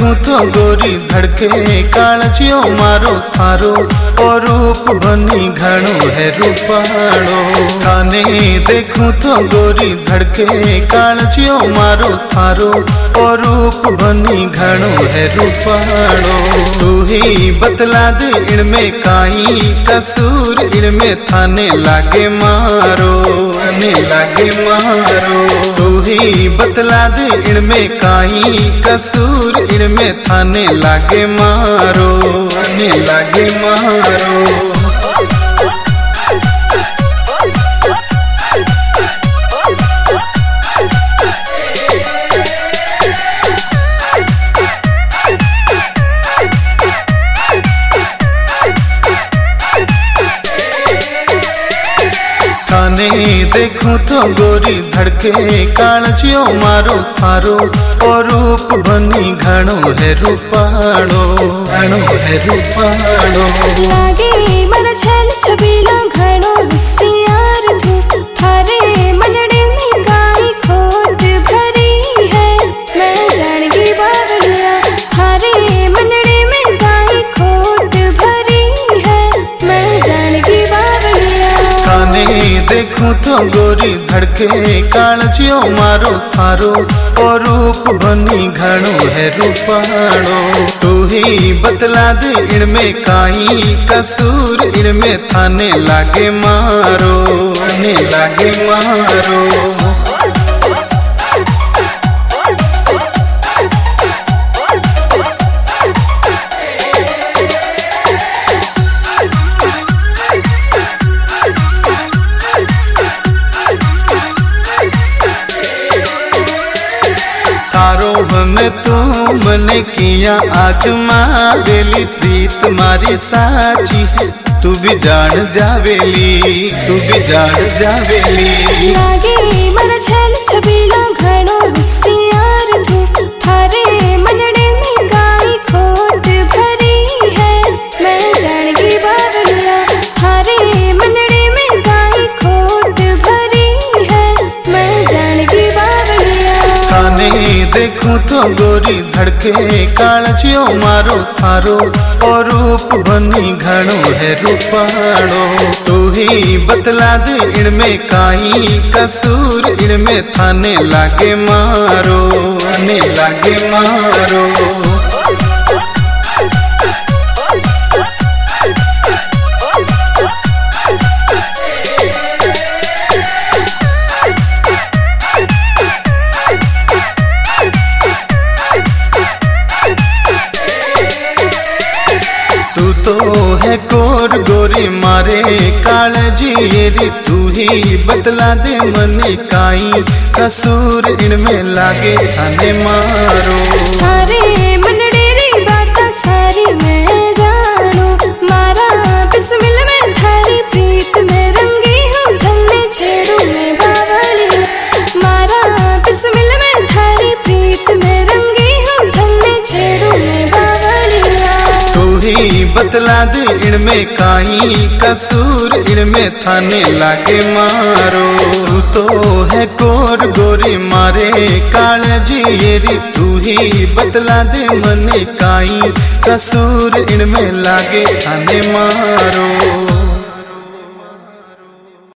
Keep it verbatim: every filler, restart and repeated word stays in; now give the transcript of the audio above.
देखूं तो गोरी धड़के कालजियो मारो थारो और रूप बनी घणो है रूपाणो। काने देखूं तो गोरी धड़के कालजियो मारो थारो और रूप बनी घणो है रूपाणो। तू ही बतला दे इनमें काई कसूर, इनमें थाने लागे मारो, थाने लागे मारो। तू ही बतला दे इनमें काई कसूर, इनमें थाने लागे मारो, थाने लागे मारो। काने देखूं तो गोरी धड़के कालजियो मारो थारो और रूप बनी घणो है रूपाणो, घणो है रूपाणो। लागे मन छल छबीलो घणो होशियार तू, थारे मनड़े में गाई खोट भरी है। मैं जान गई बावलिया थारे मनड़े में गाई खोट भरी है। मैं जान गई बावलिया। काने देखूं तो गोरी धड़के कालजियो मारो थारो और रूप बनी घणो है रूपाणो। तू ही बतला दे इनमें काई कसूर, इनमें थाने लागे मारो, थाने लागे मारो। तारो हमें तू बने किया आज मावेली, प्रीत मारी साची है तू भी जान जावेली, तू भी जान जावेली। लागे मन छल छबीलो घणो होशियार तू, थारे मनड़े में गाई खोट भरी है। मैं जान गई बावलिया थारे मनड़े में गाई खोट भरी है। मैं जान गई बावलिया। काने देखूं तो गोरी धड़के कालजियो मारो थारो और रूप बनी घणो है रूपाणो। तू ही बतला दे इनमें काई कसूर, इनमें थाने लागे मारो, थाने लागे मारो। तू तो है कोर गोरी मारे कालजी री, तू ही बतला दे मने काई कसूर, इनमें लागे थाने मारो। थारे मनड़े री बाता सारी मैं जानू, मारा बिस्मिल में थारी प्रीत में रंगी हूँ, धन्ने छेड़ू मैं बावलिया। मारा बिस्मिल में थारी प्रीत में रंगी हूँ, धन्ने छेड़ू मैं बावलिया। तू ही बतला दे इनमें काई कसूर, इनमें थाने लागे मारो। तू तो है कोर गोरी मारे कालजी री, तू ही बतला दे मने काई कसूर, इनमें लागे थाने मारो।